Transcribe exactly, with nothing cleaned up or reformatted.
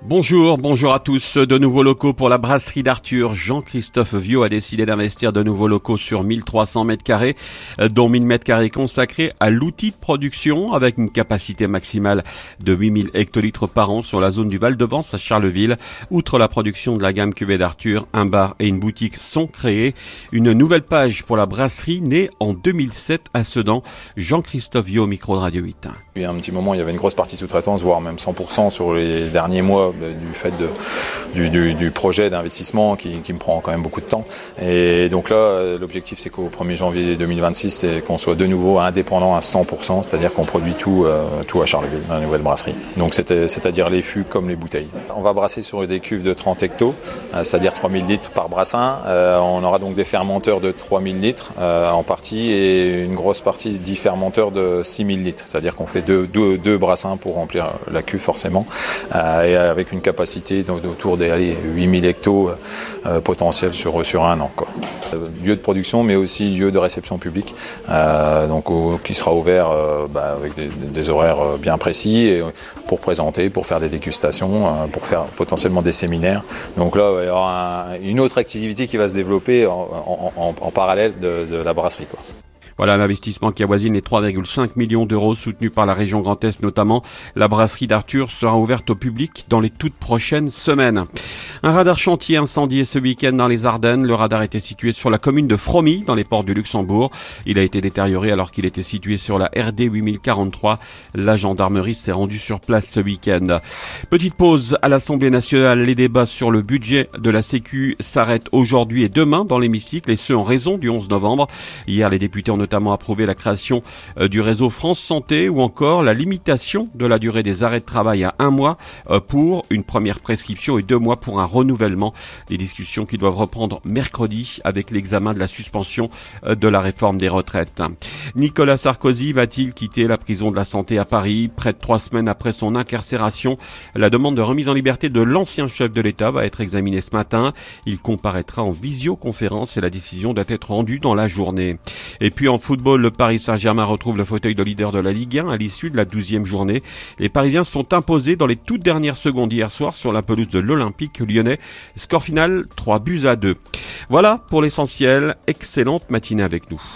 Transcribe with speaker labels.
Speaker 1: Bonjour, bonjour à tous. De nouveaux locaux pour la brasserie d'Arthur. Jean-Christophe Viau a décidé d'investir de nouveaux locaux sur mille trois cents mètres carrés, dont mille mètres carrés consacrés à l'outil de production avec une capacité maximale de huit mille hectolitres par an sur la zone du Val-de-Vence à Charleville. Outre la production de la gamme cuvée d'Arthur, un bar et une boutique sont créés. Une nouvelle page pour la brasserie née en deux mille sept à Sedan. Jean-Christophe Viau au micro de Radio huit.
Speaker 2: Il y a un petit moment, il y avait une grosse partie sous-traitance, voire même cent pour cent sur les derniers mois du fait de, du, du, du projet d'investissement qui, qui me prend quand même beaucoup de temps. Et donc là, l'objectif, c'est qu'au premier janvier deux mille vingt-six, c'est qu'on soit de nouveau indépendant à cent pour cent, c'est-à-dire qu'on produit tout, euh, tout à Charleville, dans la nouvelle brasserie. Donc c'était, c'est-à-dire les fûts comme les bouteilles. On va brasser sur des cuves de trente hectos, euh, c'est-à-dire trois mille litres par brassin. Euh, on aura donc des fermenteurs de trois mille litres euh, en partie et une grosse partie dix fermenteurs de six mille litres, c'est-à-dire qu'on fait deux, deux, deux brassins pour remplir la cuve forcément, euh, et avec une capacité autour des allez, huit mille hectos euh, potentiels sur, sur un an, quoi. Euh, lieu de production mais aussi lieu de réception publique, euh, donc au, qui sera ouvert euh, bah, avec des, des horaires bien précis et, pour présenter, pour faire des dégustations, euh, pour faire potentiellement des séminaires. Donc là il va y avoir un, une autre activité qui va se développer en, en, en, en parallèle de, de la brasserie, quoi.
Speaker 1: Voilà un investissement qui avoisine les trois virgule cinq millions d'euros soutenu par la région Grand Est notamment. La brasserie d'Arthur sera ouverte au public dans les toutes prochaines semaines. Un radar chantier incendié ce week-end dans les Ardennes. Le radar était situé sur la commune de Fromy, dans les ports du Luxembourg. Il a été détérioré alors qu'il était situé sur la R D huit mille quarante-trois. La gendarmerie s'est rendue sur place ce week-end. Petite pause à l'Assemblée nationale. Les débats sur le budget de la Sécu s'arrêtent aujourd'hui et demain dans l'hémicycle, et ce en raison du onze novembre. Hier, les députés ont notamment approuvé la création euh, du réseau France Santé ou encore la limitation de la durée des arrêts de travail à un mois euh, pour une première prescription et deux mois pour un renouvellement. Des discussions qui doivent reprendre mercredi avec l'examen de la suspension euh, de la réforme des retraites. Nicolas Sarkozy va-t-il quitter la prison de la Santé à Paris près de trois semaines après son incarcération? La demande de remise en liberté de l'ancien chef de l'État va être examinée ce matin. Il comparaîtra en visioconférence et la décision doit être rendue dans la journée. Et puis en football, le Paris Saint-Germain retrouve le fauteuil de leader de la Ligue un à l'issue de la douzième journée. Les Parisiens sont imposés dans les toutes dernières secondes hier soir sur la pelouse de l'Olympique lyonnais. Score final, trois buts à deux. Voilà pour l'essentiel. Excellente matinée avec nous.